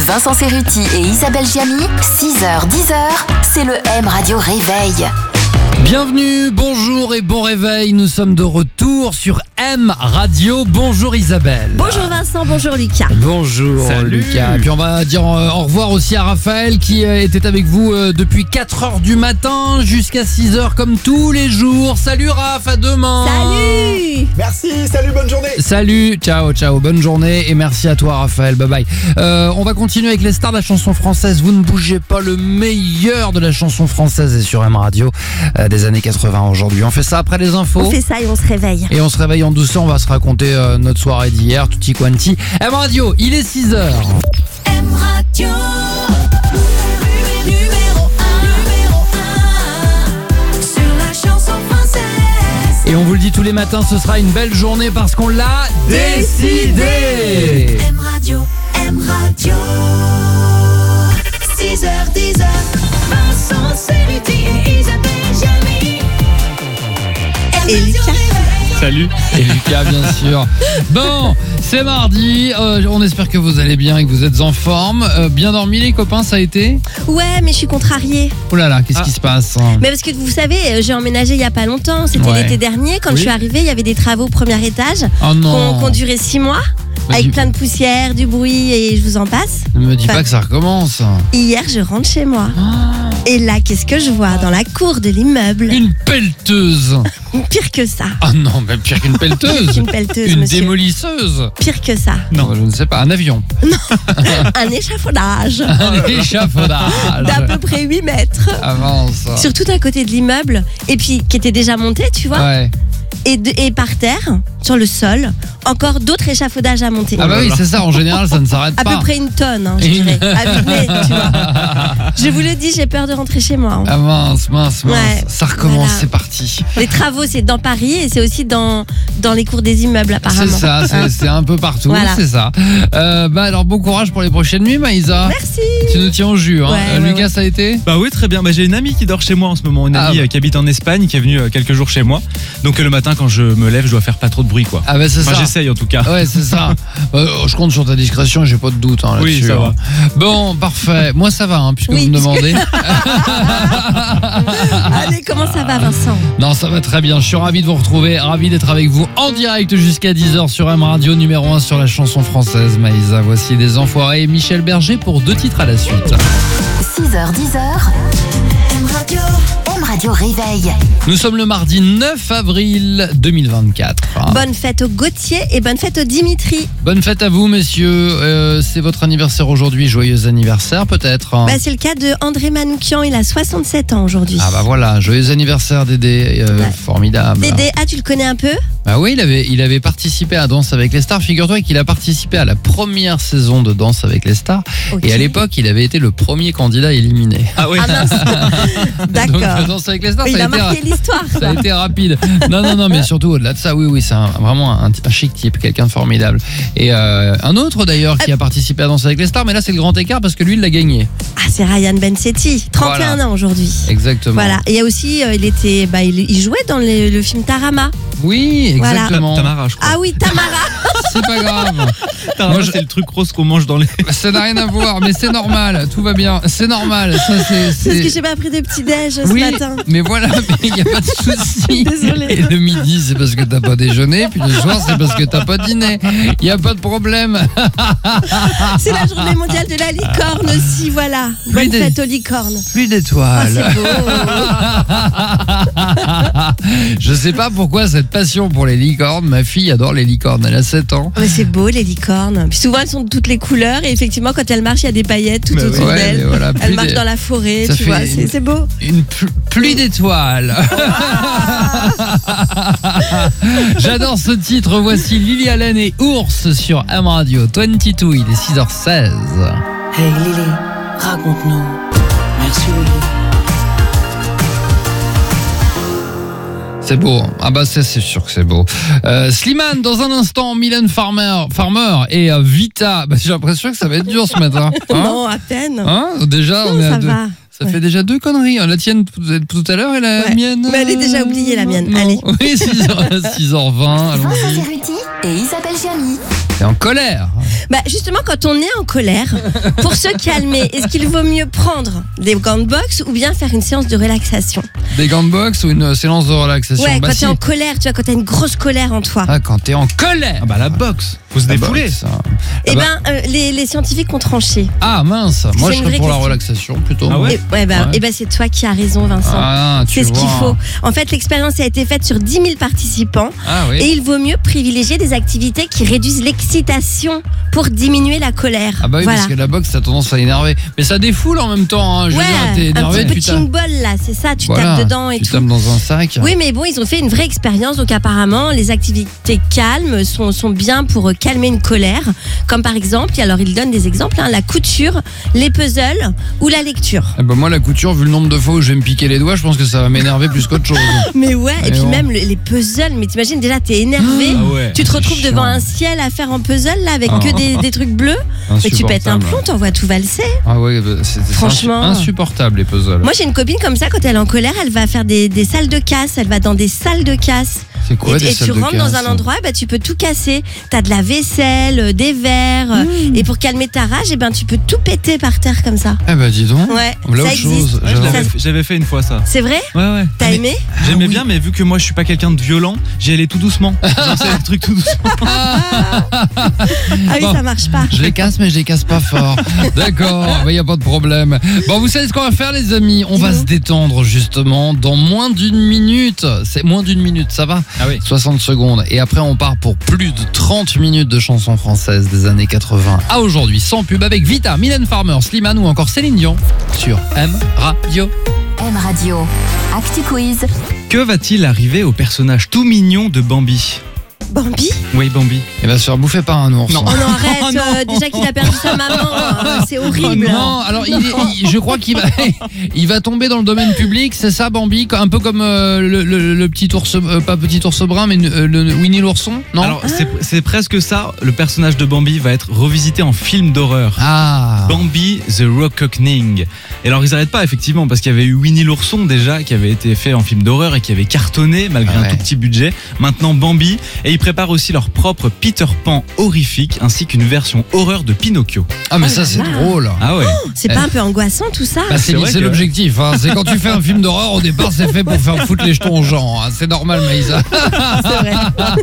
Vincent Cerruti et Isabelle Giamy, 6h-10h, c'est le M Radio Réveil. Bienvenue, bonjour et bon réveil, nous sommes de retour sur M Radio. Bonjour Isabelle. Bonjour Vincent, bonjour Lucas. Bonjour Lucas. Et puis on va dire au revoir aussi à Raphaël qui était avec vous depuis 4h du matin jusqu'à 6h comme tous les jours. Salut Raph, à demain. Salut. Merci, salut, bonne journée. Salut, ciao, bonne journée et merci à toi Raphaël, bye bye. On va continuer avec les stars de la chanson française. Vous ne bougez pas, le meilleur de la chanson française est sur M Radio des années 80 aujourd'hui. On fait ça après les infos. On fait ça et on se réveille. Et on se réveille en douceur, on va se raconter notre soirée d'hier, tutti quanti. M Radio, il est 6h. M Radio, numéro 1, sur la chanson française. Et on vous le dit tous les matins, ce sera une belle journée parce qu'on l'a décidé. M Radio, 6h, 10h, Vincent Cerruti et Isabelle Giamy. Et Lucas. Salut. Et Lucas, bien sûr. Bon, c'est mardi. On espère que vous allez bien et que vous êtes en forme. Bien dormi, les copains, ça a été ? Ouais, mais je suis contrariée. Oh là là, qu'est-ce qui se passe ? Mais parce que vous savez, j'ai emménagé il y a pas longtemps. C'était l'été dernier. Quand je suis arrivée, il y avait des travaux au premier étage Oh non. qui ont duré 6 mois. Avec plein de poussière, du bruit et je vous en passe. Ne me dis pas que ça recommence. Hier, je rentre chez moi. Et là, qu'est-ce que je vois dans la cour de l'immeuble ? Une pelleteuse. Pire que ça. Ah non, mais pire qu'une pelleteuse. Pire qu'une pelleteuse, Une monsieur. démolisseuse. Pire que ça. Non, je ne sais pas, un avion. Un échafaudage Un échafaudage. d'à peu près 8 mètres. Avance. Sur tout un côté de l'immeuble. Et puis, qui était déjà monté, tu vois. Ouais. Et par terre, sur le sol, encore d'autres échafaudages à monter. Ah bah oui, c'est ça, en général, ça ne s'arrête À pas. peu près une tonne, je dirais. À vider, tu vois. Je vous le dis, j'ai peur de rentrer chez moi. Ah mince. Ouais, Ça recommence, voilà. c'est parti. Les travaux, c'est dans Paris et c'est aussi dans les cours des immeubles, apparemment. C'est ça, c'est un peu partout, Voilà. c'est ça. Alors bon courage pour les prochaines nuits, Maïsa. Merci. Tu nous tiens au jus, hein. Ouais, Lucas, ouais. ça a été ? Bah oui, très bien. Bah, j'ai une amie qui dort chez moi en ce moment, une amie qui habite en Espagne, qui est venue quelques jours chez moi. Donc le matin, quand je me lève, je dois faire pas trop de bruit, quoi. Ah bah c'est Enfin, ça. j'essaye en tout cas. Ouais, c'est ça. Je compte sur ta discrétion, j'ai pas de doute hein, Oui, là-dessus. ça va. Bon, parfait. Moi, ça va, hein, puisque Oui. vous me demandez. Allez, comment ça va, Vincent ? Non, ça va très bien. Je suis ravi de vous retrouver, ravi d'être avec vous en direct jusqu'à 10h sur M Radio, numéro 1 sur la chanson française. Maïsa, voici des enfoirés et Michel Berger pour 2 titres à la suite. 6h-10h, M Radio, M Radio Réveil. Nous sommes le mardi 9 avril 2024. Bonne fête au Gauthier et bonne fête au Dimitri. Bonne fête à vous, messieurs. C'est votre anniversaire aujourd'hui. Joyeux anniversaire, peut-être. Bah, c'est le cas de André Manoukian, il a 67 ans aujourd'hui. Ah bah voilà, joyeux anniversaire Dédé, Ouais. formidable. Dédé, tu le connais un peu ? Bah oui, il avait participé à Danse avec les stars. Figure-toi qu'il a participé à la première saison de Danse avec les stars. Ok. Et à l'époque, il avait été le premier candidat éliminé. Ah oui. Ah mince. Donc D'accord. Danse avec les stars, Il ça a marqué l'histoire. ça a été rapide. Non, mais surtout au-delà de ça, oui, c'est vraiment un chic type, quelqu'un de formidable. Et un autre d'ailleurs qui a participé à Danse avec les stars, mais là c'est le grand écart parce que lui il l'a gagné. Ah, c'est Ryan Bensetti, 31 Voilà. ans aujourd'hui. Exactement. Voilà. Et il y a aussi, il jouait dans le film Tarama. Oui, Voilà. exactement. Tamara, je crois. Ah oui, Tamara. C'est pas grave. Tamara, moi, je- c'est le truc rose qu'on mange dans les. Ça n'a rien à voir, mais c'est normal. Tout va bien. C'est normal. Ça, C'est parce que j'ai pas pris de petit-déj ce Oui, matin. mais voilà, il n'y a pas de souci. Désolée. Et le midi, c'est parce que t'as pas déjeuné, puis le soir, c'est parce que t'as pas dîné. Il n'y a pas de problème. C'est la journée mondiale de la licorne aussi, voilà. Bonne des- fête aux licornes. Plus Oh, d'étoiles. c'est beau. Je sais pas pourquoi cette passion pour les licornes. Ma fille adore les licornes. Elle a 7 ans. Ouais, c'est beau les licornes. Puis souvent elles sont de toutes les couleurs et effectivement quand elles marchent il y a des paillettes tout Mais autour ouais, d'elles. mais voilà, Elles plus marchent des- dans la forêt, Ça tu fait vois, une- c'est beau. Une pluie d'étoiles. J'adore ce titre. Voici Lily Allen et Ours sur M Radio 22. Il est 6h16. Hey Lily, raconte-nous. Merci Lily. C'est beau. Ah bah c'est sûr que c'est beau. Slimane, dans un instant, Mylène Farmer et Vita. Bah, j'ai l'impression que ça va être dur ce matin. Hein Non, à peine. Hein Déjà, Non, on est à ça 2. va. Ça fait déjà 2 conneries. La tienne tout à l'heure et la Ouais. mienne. Mais elle est déjà oubliée, la mienne. non. Allez. Oui, 6h20. Vincent Allons-y. Cerruti et Isabelle Giamy. T'es en colère. Bah justement, quand on est en colère, pour se calmer, est-ce qu'il vaut mieux prendre des gants de boxe ou bien faire une séance de relaxation? Des gants de boxe ou une séance de relaxation? Ouais, Bah, quand si. t'es en colère, tu vois, quand t'as une grosse colère en toi. Ah, quand t'es en colère. Ah bah la boxe, faut se Ah, défouler. boxe, hein. Eh Ah bah- ben, les scientifiques ont tranché. Ah mince, moi C'est je une serais vraie pour la question. relaxation plutôt. Ah ouais? Ouais, Ouais. c'est toi qui as raison, Vincent. Ah, tu C'est ce qu'il vois. faut. En fait, l'expérience a été faite sur 10 000 participants Ah oui. et il vaut mieux privilégier des activités qui réduisent l'excitation pour diminuer la colère. Ah bah oui, voilà. parce que la boxe, ça a tendance à énerver. Mais ça défoule en même temps. Hein. Je veux Ouais, dire, t'es énervé, un tu petit tapes. punching ball là, c'est ça, tu Voilà, tapes dedans et tu tout. tapes dans un sac. Oui, mais bon, ils ont fait une vraie expérience, donc apparemment, les activités calmes sont bien pour calmer une colère, comme par exemple, et alors ils donnent des exemples, hein, la couture, les puzzles ou la lecture. Eh ben moi, la couture, vu le nombre de fois où je vais me piquer les doigts, je pense que ça va m'énerver plus qu'autre chose. Mais ouais, et Mais puis bon. même les puzzles, mais t'imagines déjà, t'es énervé, Ah ouais. tu te c'est retrouves chiant. devant un ciel à faire en puzzle là, avec Ah. que des trucs bleus, mais tu pètes un Insupportable. plomb, t'en vois tout valser. Ah ouais, bah, c'est Franchement. insupportable les puzzles. Moi j'ai une copine comme ça, quand elle est en colère, elle va faire des salles de casse, elle va dans des salles de casse. C'est quoi des Et salles tu de rentres dans casse un endroit, bah, tu peux tout casser. T'as de la vaisselle, des verres. Et pour calmer ta rage, eh ben, tu peux tout péter par terre comme ça. Eh ben dis donc. Ouais, Là, ça autre chose. existe. Ouais, j'avais fait une fois ça. C'est vrai? Ouais, ouais. T'as aimé? J'aimais oui. bien, mais vu que moi je suis pas quelqu'un de violent, j'y allais tout doucement. J'en sais des trucs tout doucement. Ah oui, Bon. ça marche pas. Je les casse, mais je les casse pas fort. D'accord, il n'y a pas de problème. Bon, vous savez ce qu'on va faire, les amis? On va Dis-nous. se détendre, justement, dans moins d'une minute. C'est moins d'une minute, ça va? Ah oui. 60 secondes. Et après, on part pour plus de 30 minutes de chansons françaises des années 80 à aujourd'hui, sans pub, avec Vita, Mylène Farmer, Slimane ou encore Céline Dion sur M Radio. M Radio. Actu Quiz. Que va-t-il arriver au personnage tout mignon de Bambi? Bambi? Oui, Bambi. Il va se faire bouffer par un ours. Non. Oh non, arrête. Oh non. Déjà qu'il a perdu sa maman. C'est horrible. Non, alors je crois qu'il va, il va tomber dans le domaine public, c'est ça Bambi, un peu comme le petit ours, pas petit ours brun, mais le Winnie l'ourson, non? Alors, c'est presque ça. Le personnage de Bambi va être revisité en film d'horreur. Ah. Bambi The Reckoning. Et alors ils arrêtent pas effectivement parce qu'il y avait eu Winnie l'ourson déjà qui avait été fait en film d'horreur et qui avait cartonné malgré Ah ouais. un tout petit budget. Maintenant Bambi, et ils préparent aussi leur propre Peter Pan horrifique ainsi qu'une version horreur de Pinocchio. Ah mais Oh ça là c'est là. drôle. Ah ouais. C'est pas un peu angoissant tout ça? Bah, c'est vrai c'est que- l'objectif, hein. C'est quand tu fais un film d'horreur au départ c'est fait pour faire foutre les jetons aux gens, hein. C'est normal Maïsa. C'est vrai.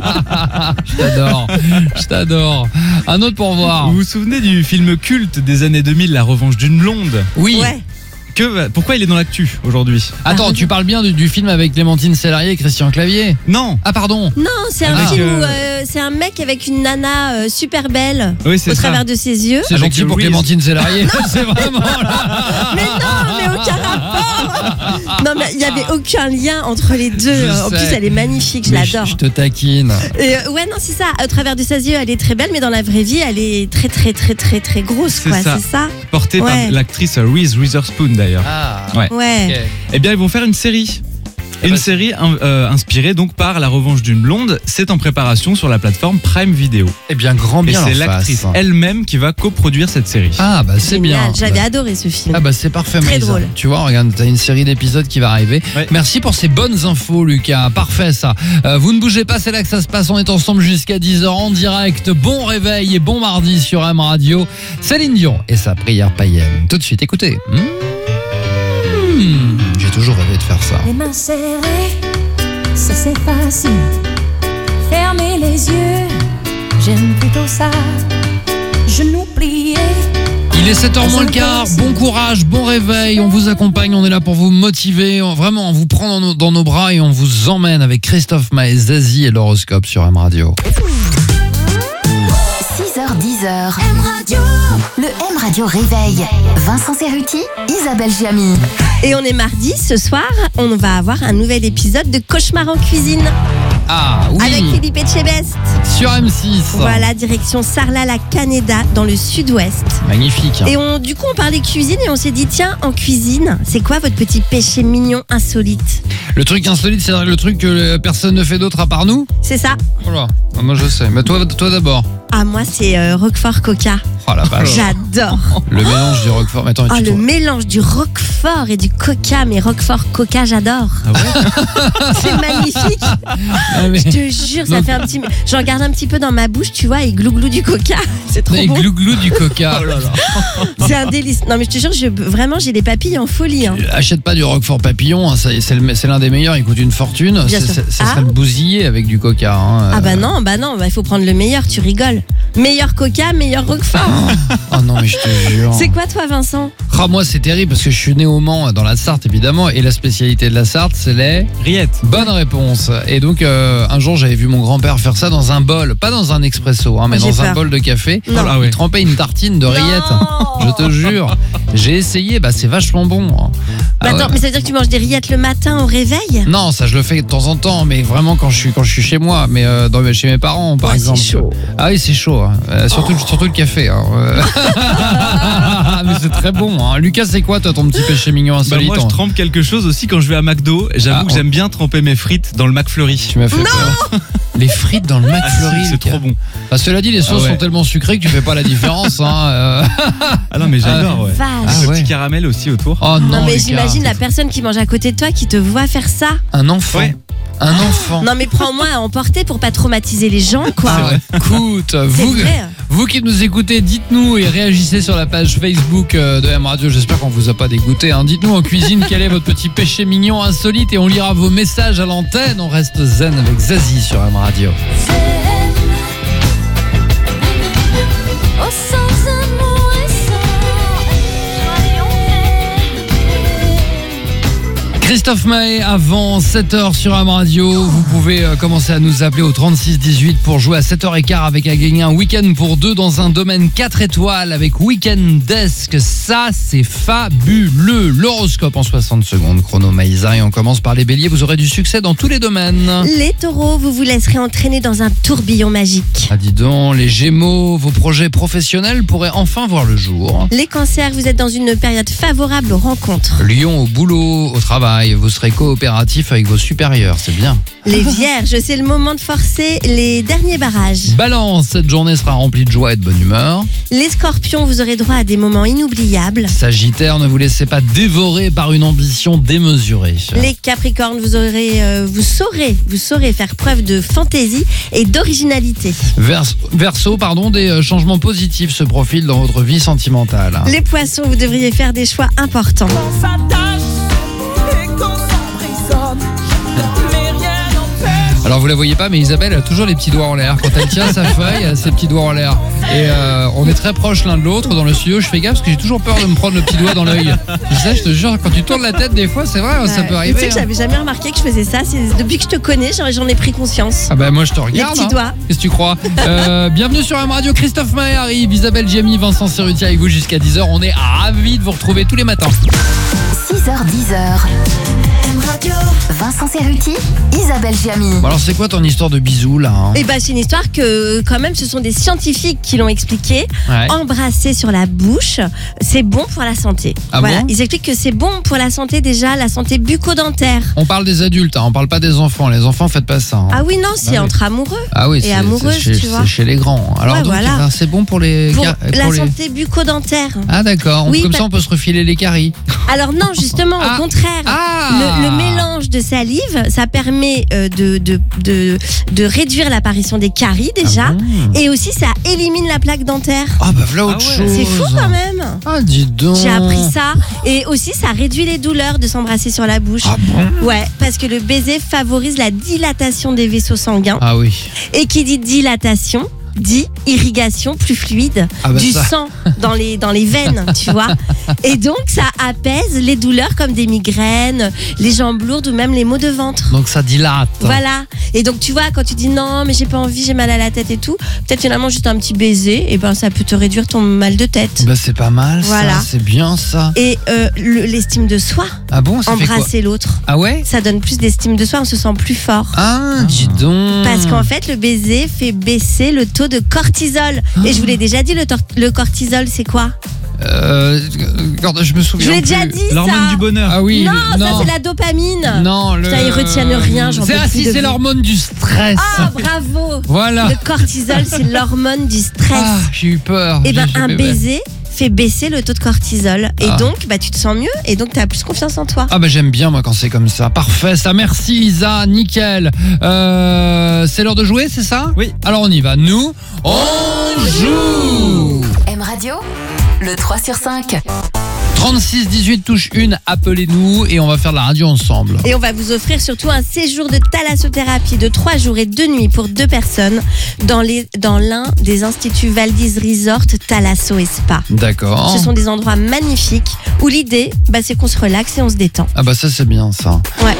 Je t'adore. Un autre pour voir. Vous vous souvenez du film culte des années 2000 La Revanche d'une blonde? Oui. Ouais. Pourquoi il est dans l'actu aujourd'hui? Attends, tu parles bien du film avec Clémentine Célarier et Christian Clavier? Non. Ah pardon. Non, c'est un Avec, film où c'est un mec avec une nana super belle Oui, c'est au ça. travers de ses yeux. C'est Avec gentil pour Reese. Clémentine Célarier. C'est vraiment là. Mais non, mais aucun rapport. Non, mais il n'y avait aucun lien entre les deux. Je En sais. plus, elle est magnifique, je Mais l'adore. Je te taquine. Et, ouais, non, c'est ça. Au travers de ses yeux, elle est très belle, mais dans la vraie vie, elle est très, très, très, très, très grosse, C'est quoi. ça. C'est ça? Porté par Ouais. l'actrice Reese Witherspoon d'ailleurs. Ah. Ouais. Ouais. Eh bien, ils vont faire une série. Une bah, série inspirée donc par La Revanche d'une blonde. C'est en préparation sur la plateforme Prime Video. Eh bien, grand Et bien c'est leur l'actrice face. elle-même qui va coproduire cette série. Ah bah c'est bien. Génial. J'avais adoré ce film. Ah bah c'est parfait Très Maïsa. drôle. Tu vois, regarde, t'as une série d'épisodes qui va arriver. Ouais. Merci pour ces bonnes infos Lucas, parfait ça. Vous ne bougez pas, c'est là que ça se passe, on est ensemble jusqu'à 10h en direct. Bon réveil et bon mardi sur M Radio. Céline Dion et sa prière païenne. Tout de suite, écoutez. J'ai toujours rêvé de faire ça. Les mains serrées, ça c'est facile. Fermer les yeux, j'aime plutôt ça. Genoux pliés. Il est 7h moins le quart, bon courage, bon réveil, on vous accompagne, on est là pour vous motiver, vraiment on vous prend dans nos bras et on vous emmène avec Christophe Maé, Zazie et l'horoscope sur M Radio. 6h10. M Radio. Le M Radio réveil. Vincent Cerruti, Isabelle Giamy. Et on est mardi, ce soir, on va avoir un nouvel épisode de Cauchemar en cuisine Ah oui, avec Philippe Etchebest. sur M6. Voilà, direction Sarlat-la-Canéda dans le sud-ouest. Magnifique. Et du coup, on parlait cuisine et on s'est dit, tiens, en cuisine, c'est quoi votre petit péché mignon insolite? Le truc insolite, c'est le truc que personne ne fait d'autre à part nous. C'est ça. Voilà, moi je sais. Mais toi d'abord. Ah, moi, c'est Roquefort Coca. Oh la vache. J'adore. Le mélange du Roquefort. Mais attends, Oh, tu le trouves- mélange du Roquefort et du Coca. Mais Roquefort Coca, j'adore. Ah ouais. C'est magnifique. Ah, mais- Je te jure, ça fait un petit. J'en garde un petit peu dans ma bouche, tu vois, et glou-glou du Coca. C'est trop Et bon. glou-glou du Coca. Oh là là. C'est un délice. Non, mais je te jure, vraiment, j'ai des papilles en folie. Hein. Achète pas du Roquefort Papillon, hein, c'est l'un des meilleurs, il coûte une fortune. Bien sûr. Ça Ah. serait le bousillé avec du Coca. Hein. Ah bah non, il faut prendre le meilleur, tu rigoles. Meilleur Coca, meilleur Roquefort. Oh non, mais je te jure. C'est quoi toi, Vincent? Ah, moi, c'est terrible parce que je suis né au Mans, dans la Sarthe, évidemment, et la spécialité de la Sarthe, c'est les... Rillettes. Bonne réponse. Et donc, un jour, j'avais vu mon grand-père faire ça dans un bol, pas dans un expresso, hein, mais J'ai dans un peur. bol de café. Non. Ah ouais. Il trempait une tartine de rillettes. Non. Je te jure. J'ai essayé, bah c'est vachement bon. Hein. Bah Ah attends, ouais. mais ça veut dire que tu manges des rillettes le matin au réveil? Non, ça je le fais de temps en temps, mais vraiment quand je suis chez moi, mais chez mes parents par Ouais, exemple. c'est chaud. Ah oui, c'est chaud. Hein. Surtout le café. Hein. Mais c'est très bon. Hein. Lucas, c'est quoi toi ton petit péché mignon Bah, insolite? moi, je trempe quelque chose aussi quand je vais à McDo. J'avoue Ah, que j'aime bien tremper mes frites dans le McFlurry. Tu m'as fait peur. Les frites dans le Ah, McFlurry, c'est Lucas. trop bon. Bah, cela dit, les sauces Ah ouais. sont tellement sucrées que tu fais pas la différence. Hein. Ah non, mais j'adore, ouais. Vache. Ah Le ouais. petit caramel aussi autour. Oh non, Non mais Lucas. j'imagine la personne qui mange à côté de toi qui te voit faire ça. Un enfant. Ouais. Un enfant. Non mais prends-moi à emporter pour pas traumatiser les gens quoi. Écoute, C'est vous, vrai. vous qui nous écoutez, dites-nous et réagissez sur la page Facebook de M Radio. J'espère qu'on vous a pas dégoûté. Hein. Dites-nous en cuisine quel est votre petit péché mignon insolite et on lira vos messages à l'antenne. On reste zen avec Zazie sur M Radio. Oh, sans amour et sans Christophe Maé avant 7h sur M Radio. Vous pouvez commencer à nous appeler au 36 18 pour jouer à 7h15 avec à gagner un week-end pour deux dans un domaine 4 étoiles avec Weekend Desk. Ça, c'est fabuleux. L'horoscope en 60 secondes. Chrono Maïsa et on commence par les béliers. Vous aurez du succès dans tous les domaines. Les taureaux, vous vous laisserez entraîner dans un tourbillon magique. Ah dis donc, les gémeaux, vos projets professionnels pourraient enfin voir le jour. Les cancers, vous êtes dans une période favorable aux rencontres. Lion, au boulot, au travail, vous serez coopératif avec vos supérieurs, c'est bien. Les vierges, c'est le moment de forcer les derniers barrages. Balance, cette journée sera remplie de joie et de bonne humeur. Les scorpions, vous aurez droit à des moments inoubliables. Sagittaire, ne vous laissez pas dévorer par une ambition démesurée. Les capricornes, vous saurez faire preuve de fantaisie et d'originalité. Verseau, des changements positifs se profilent dans votre vie sentimentale. Les poissons, vous devriez faire des choix importants. Alors vous la voyez pas, mais Isabelle a toujours les petits doigts en l'air. Quand elle tient sa feuille, elle a ses petits doigts en l'air. Et on est très proches l'un de l'autre dans le studio. Je fais gaffe parce que j'ai toujours peur de me prendre le petit doigt dans l'œil. Tu sais, je te jure, quand tu tournes la tête des fois, c'est vrai, ça peut Tu arriver. sais que j'avais jamais remarqué que je faisais ça. C'est depuis que je te connais, j'en ai pris conscience. Ah bah moi je te regarde. petits doigts. Qu'est-ce que tu crois Bienvenue sur M Radio, Christophe Maé arrive, Isabelle Giamy, Vincent Cerruti avec vous jusqu'à 10h. On est ravis de vous retrouver tous les matins. 6h10. M Radio. Vincent Cerruti, Isabelle Giamy. Bon alors c'est quoi ton histoire de bisous là hein Et bah c'est une histoire que quand même ce sont des scientifiques qui l'ont expliqué. Ouais. Embrasser sur la bouche, c'est bon pour la santé. Ah voilà, bon ils expliquent que c'est bon pour la santé déjà, la santé bucco-dentaire. On parle des adultes, hein, on parle pas des enfants. Les enfants faites pas ça. Hein. Ah oui non, c'est oui. entre amoureux. Ah oui, et c'est amoureuse, chez, tu vois. c'est chez les grands. Alors Ouais, donc voilà. c'est bon pour les Pour car- la pour les- santé bucco-dentaire. Ah d'accord, Oui, comme ça on peut se refiler les caries. Alors non, justement, Ah. au contraire. Ah Le mélange de salive, ça permet de réduire l'apparition des caries déjà. Ah bon Et aussi, ça élimine la plaque dentaire. Ah bah voilà autre Ah ouais. chose. C'est fou quand même. Ah dis donc. J'ai appris ça. Et aussi, ça réduit les douleurs de s'embrasser sur la bouche. Ah bon Ouais, parce que le baiser favorise la dilatation des vaisseaux sanguins. Ah oui. Et qui dit dilatation dit irrigation plus fluide Ah bah du ça. sang dans les veines, tu vois. Et donc, ça apaise les douleurs comme des migraines, les jambes lourdes ou même les maux de ventre. Donc ça dilate. Voilà. Et donc, tu vois, quand tu dis non, mais j'ai pas envie, j'ai mal à la tête et tout, peut-être finalement juste un petit baiser, et ben ça peut te réduire ton mal de tête. Bah c'est pas mal Voilà. ça, c'est bien ça. Et l'estime de soi, Ah bon, ça fait quoi embrasser l'autre, Ah ouais ça donne plus d'estime de soi, on se sent plus fort. Ah dis donc. Parce qu'en fait, le baiser fait baisser le taux de cortisol. Et je vous l'ai déjà dit, le cortisol, c'est quoi? Je me souviens. Je l'ai plus. déjà dit. L'hormone ça. du bonheur. Ah oui. Non, ça c'est la dopamine. Non, Putain, ils retiennent rien, j'en peux plus si, de c'est vous. l'hormone du stress. Ah, bravo. Voilà. Le cortisol, c'est l'hormone du stress. Ah, j'ai eu peur. Et ben J'ai un fait- baiser fait baisser le taux de cortisol. Et donc, tu te sens mieux et donc tu as plus confiance en toi. Ah bah j'aime bien moi quand c'est comme ça. Parfait, ça. Merci Isa, nickel. C'est l'heure de jouer, c'est ça? Oui. Alors on y va. Nous, on joue. M Radio, le 3 sur 5. 36 18 touche 1, appelez-nous et on va faire de la radio ensemble. Et on va vous offrir surtout un séjour de thalassothérapie de 3 jours et 2 nuits pour 2 personnes dans l'un des instituts Valdis Resort Thalasso et Spa. D'accord. Ce sont des endroits magnifiques où l'idée, c'est qu'on se relaxe et on se détend. Ah bah ça c'est bien ça. Ouais.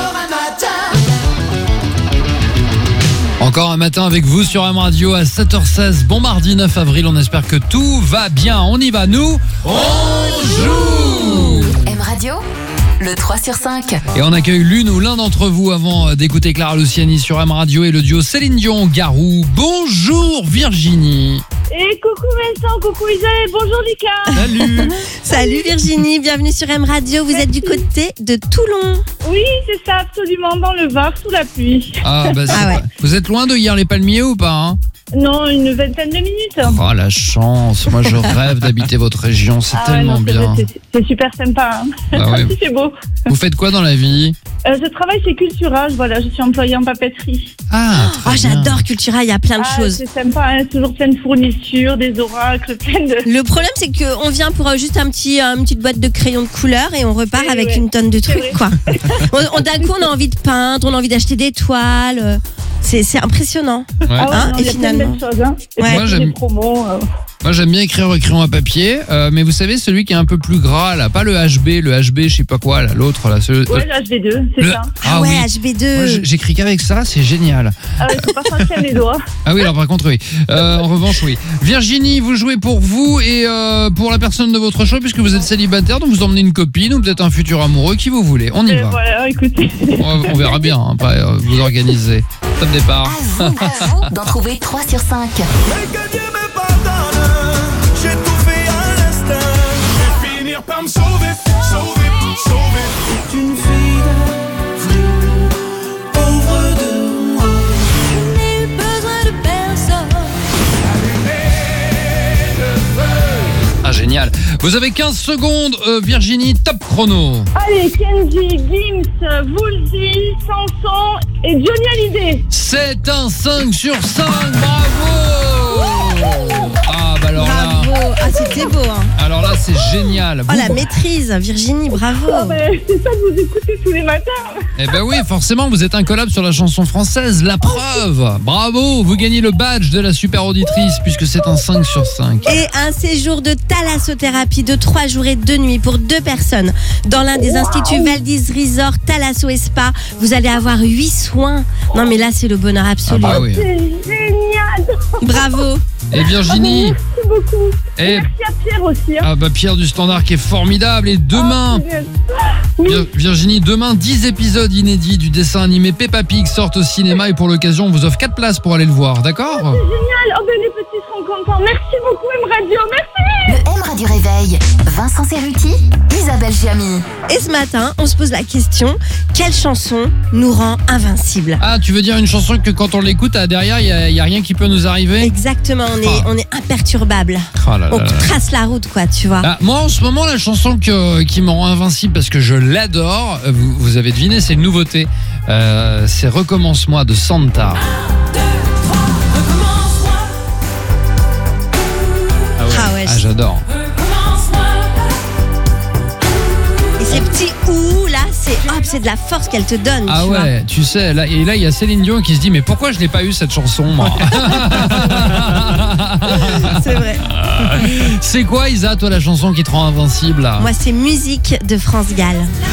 Encore un matin avec vous sur M Radio à 7h16, bon mardi 9 avril, on espère que tout va bien. On y va, nous, on joue. M Radio, le 3 sur 5. Et on accueille l'une ou l'un d'entre vous avant d'écouter Clara Luciani sur M Radio et le duo Céline Dion-Garou. Bonjour Virginie. Et coucou Vincent, coucou Isabelle, bonjour Lucas. Salut. Salut Virginie, bienvenue sur M Radio. Vous êtes du côté de Toulon. Oui, c'est ça, absolument, dans le Var, sous la pluie. Ah bah c'est Ah ouais. vrai. Vous êtes loin de Hier-les-Palmiers ou pas hein? Non, une vingtaine de minutes. Oh la chance, moi je rêve d'habiter votre région, c'est tellement non, bien. c'est super sympa. Hein. Ah ouais. C'est beau. Vous faites quoi dans la vie? Je travaille chez Culturage, voilà, je suis employée en papeterie. Ah, très bien. J'adore Cultura, il y a plein de choses. C'est sympa, hein, toujours plein de fournitures, des oracles, plein de... Le problème, c'est qu'on vient pour juste une petite boîte de crayons de couleur et on repart Oui, avec ouais. une tonne de C'est trucs, vrai. quoi. D'un coup, on a envie de peindre, on a envie d'acheter des toiles. C'est impressionnant. Ouais. Ah ouais, Hein, non, et il y a plein de finalement. belles choses. Hein. Et Ouais. puis, Moi, j'aime- des promos. Moi j'aime bien écrire au crayon à papier, mais vous savez celui qui est un peu plus gras là, pas le HB je sais pas quoi là, l'autre là. Ouais, l'HB2, c'est le- ça. Ah ouais, oui. HB2. Moi, j'écris qu'avec ça, c'est génial. Ah ouais, faut pas s'enchaîner les doigts. Ah oui, alors par contre, oui. En revanche, oui. Virginie, vous jouez pour vous et pour la personne de votre choix, puisque vous êtes célibataire, donc vous emmenez une copine ou peut-être un futur amoureux, qui vous voulez. On y va. Voilà, écoutez. On verra bien, hein, après, vous organisez. Top départ. À vous d'en trouver 3 sur 5. Mais que Dieu me pardonne, j'ai tout fait à l'instinct. Je vais finir par me sauver, sauver, sauver. C'est une fille de vraie, pauvre de moi. Je n'ai eu besoin de personne. Ah, génial. Vous avez 15 secondes, Virginie, top chrono. Allez, Kenji, Gims, Woolsey, Samson et Johnny Hallyday. C'est un 5 sur 5, bravo. Ah, bah alors là, Bravo. Ah, c'était beau, hein. alors là c'est génial. Oh, la maîtrise, Virginie, bravo. Ah ben, c'est ça que vous écoutez tous les matins. Eh ben oui, forcément, vous êtes incollable sur la chanson française, la preuve. Bravo, vous gagnez le badge de la super auditrice puisque c'est un 5 sur 5. Et un séjour de thalassothérapie de 3 jours et 2 nuits pour 2 personnes dans l'un des instituts Valdis Resort Thalasso et Spa. Vous allez avoir 8 soins. Non mais là c'est le bonheur absolu. Ah bah oui. C'est génial. Bravo. Et Virginie, Merci beaucoup. et Merci à Pierre aussi. Hein. ah bah Pierre du Standard qui est formidable. Et demain, Oui. Virginie, demain 10 épisodes inédits du dessin animé Peppa Pig sortent au cinéma et pour l'occasion on vous offre 4 places pour aller le voir, d'accord? Génial. Oh ben les petits seront contents. Merci beaucoup M Radio. Merci. Le M Radio Réveil. Vincent Cerruti, Isabelle Giamy. Et ce matin, on se pose la question, quelle chanson nous rend invincibles? Ah, tu veux dire une chanson que quand on l'écoute, derrière, il y a rien qui peut nous arriver? Exactement, on est imperturbable. Oh là là On là. trace la route, quoi, tu vois. Ah, moi, en ce moment, la chanson qui me rend invincible parce que je l'adore, vous avez deviné, c'est une nouveauté. C'est Recommence-moi de Santa. Ah ouais, J'adore. et ces petits ouh là, c'est de la force qu'elle te donne. Ah tu vois. ouais, tu sais, là il y a Céline Dion qui se dit mais pourquoi je l'ai pas eu cette chanson moi? C'est vrai. C'est quoi Isa, toi, la chanson qui te rend invincible là? Moi, c'est Musique de France Gall.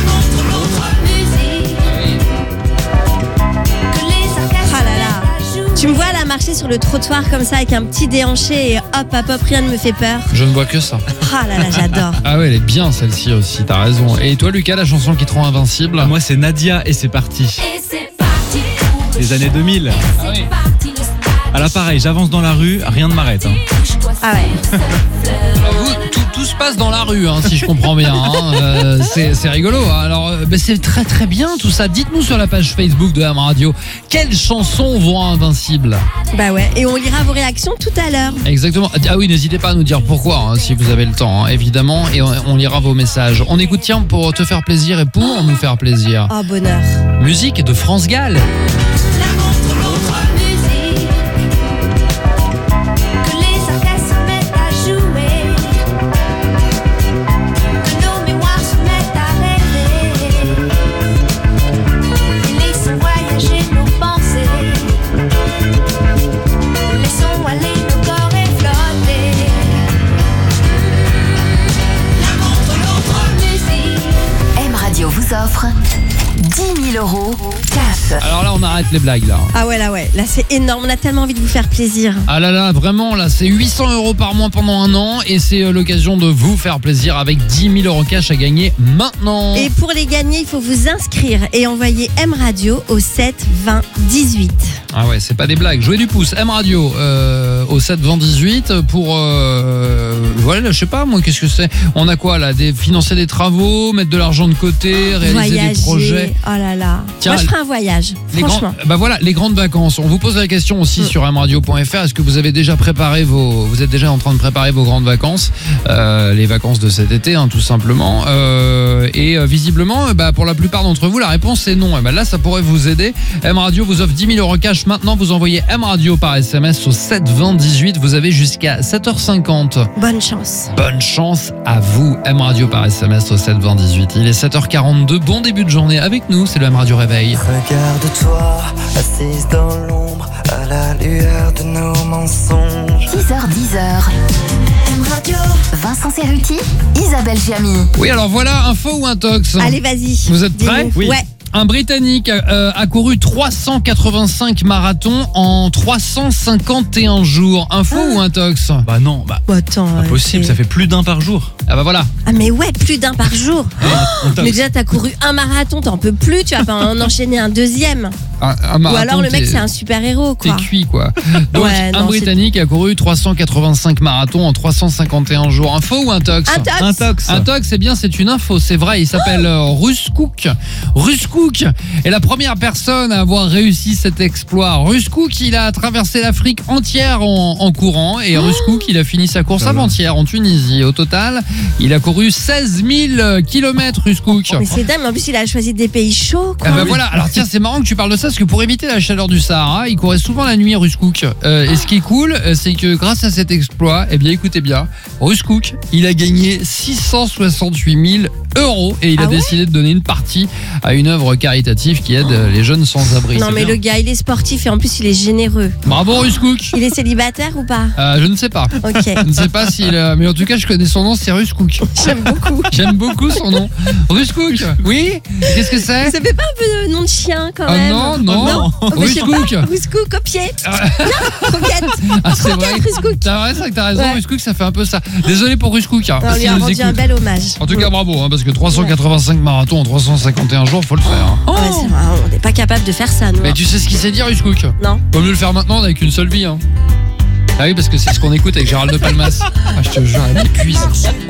Ah là là. Tu me vois là marcher sur le trottoir comme ça avec un petit déhanché et hop, rien ne me fait peur. Je ne vois que ça. Ah là là, j'adore. Ah ouais, elle est bien celle-ci aussi, t'as raison. Et toi Lucas, la chanson qui te rend invincible? Moi, c'est Nadia et c'est parti. Les années 2000. Ah oui. Ah là, pareil, j'avance dans la rue, rien ne m'arrête. Hein. Ah ouais. Alors vous, tout ce se passe dans la rue, si je comprends bien. C'est rigolo. Alors, c'est très très bien tout ça. Dites-nous sur la page Facebook de M Radio, quelles chansons vont à Invincible? Bah ouais, et on lira vos réactions tout à l'heure. Exactement. Ah oui, n'hésitez pas à nous dire pourquoi, si vous avez le temps, évidemment, et on lira vos messages. On écoute, tiens, pour te faire plaisir et pour nous faire plaisir. Oh, bonheur. Musique de France Gall. Offre 10 000 € cash. Alors là, on arrête les blagues là. Ah ouais, là c'est énorme. On a tellement envie de vous faire plaisir. Ah là, vraiment, là, c'est 800 € par mois pendant un an et c'est l'occasion de vous faire plaisir avec 10 000 € cash à gagner maintenant. Et pour les gagner, il faut vous inscrire et envoyer M Radio au 7 20 18. Ah ouais, c'est pas des blagues. Jouez du pouce. M Radio au 7 20 18 pour voilà, je sais pas moi, qu'est-ce que c'est. On a quoi là? Financer des travaux, mettre de l'argent de côté, réaliser voyager. Des projets. Oh là là. Tiens, moi je ferai un voyage. Franchement. Voilà, les grandes vacances. On vous pose la question aussi sur mradio.fr. Est-ce que vous avez déjà préparé vous êtes déjà en train de préparer vos grandes vacances, les vacances de cet été, tout simplement. Et visiblement, pour la plupart d'entre vous, la réponse est non. Et là, ça pourrait vous aider. M Radio vous offre 10 000 € cash. Maintenant, vous envoyez M Radio par SMS au 7 20 18. Vous avez jusqu'à 7h50. Bonne chance. Bonne chance à vous. M Radio par SMS au 7 20 18. Il est 7h42. Bon début de journée avec nous. C'est le M Radio Réveil. Regarde-toi, assise dans l'ombre, à la lueur de nos mensonges. 6h10. M Radio. Vincent Cerruti, Isabelle Giamy. Oui, alors voilà, info ou intox? Allez, vas-y. Vous êtes prêts? Oui. Ouais. Un Britannique a couru 385 marathons en 351 jours. Info ou intox? Bah non, attends, impossible, ça fait plus d'un par jour. Ah bah voilà. Ah mais ouais, plus d'un par jour. Mais déjà t'as couru un marathon, t'en peux plus, tu vas pas en enchaîner un deuxième. Un marathon, ou alors le mec c'est un super héros quoi. T'es cuit quoi. Donc ouais, un Britannique a couru 385 marathons en 351 jours. Info ou intox? Intox. Intox, c'est bien, c'est une info, c'est vrai. Il s'appelle Russ Cook. Russ Cook est la première personne à avoir réussi cet exploit. Russ Cook, il a traversé l'Afrique entière en courant. Et Russ Cook, il a fini sa course avant-hier en Tunisie. Au total, il a couru 16 000 km, Russ Cook. Mais c'est dingue, en plus il a choisi des pays chauds quoi. Voilà, alors tiens, c'est marrant que tu parles de ça parce que pour éviter la chaleur du Sahara, il courait souvent la nuit, Russ Cook. Et ce qui est cool, c'est que grâce à cet exploit, écoutez bien, Russ Cook, il a gagné 668 000 € et il a décidé de donner une partie à une œuvre caritative qui aide les jeunes sans-abri. Non mais le gars, il est sportif et en plus il est généreux. Bravo Russ Cook. Il est célibataire ou pas? Je ne sais pas. Ok. Je ne sais pas s'il... mais en tout cas, je connais son nom, c'est Russ Cook. J'aime beaucoup. J'aime beaucoup son nom. Russ Cook. Oui. Qu'est-ce que c'est? Ça fait pas un peu nom de chien quand même? Non. Russ Cook. Russ Cook au pied. Croquette. C'est vrai. Russ Cook. C'est vrai, que t'as raison. Ouais. Russ Cook, ça fait un peu ça. Désolé pour Russ Cook. On lui a rendu un bel hommage. En tout cas, bravo, parce que 385 marathons en 351 jours, faut le faire. Ouais, c'est vrai, on n'est pas capable de faire ça, nous. Mais tu sais ce qu'il sait dire, Russ Cook? Non. Vaut mieux le faire maintenant avec une seule vie. Ah oui, parce que c'est ce qu'on écoute avec Gérald de Palmas. Ah, je te jure, elle m'épuise.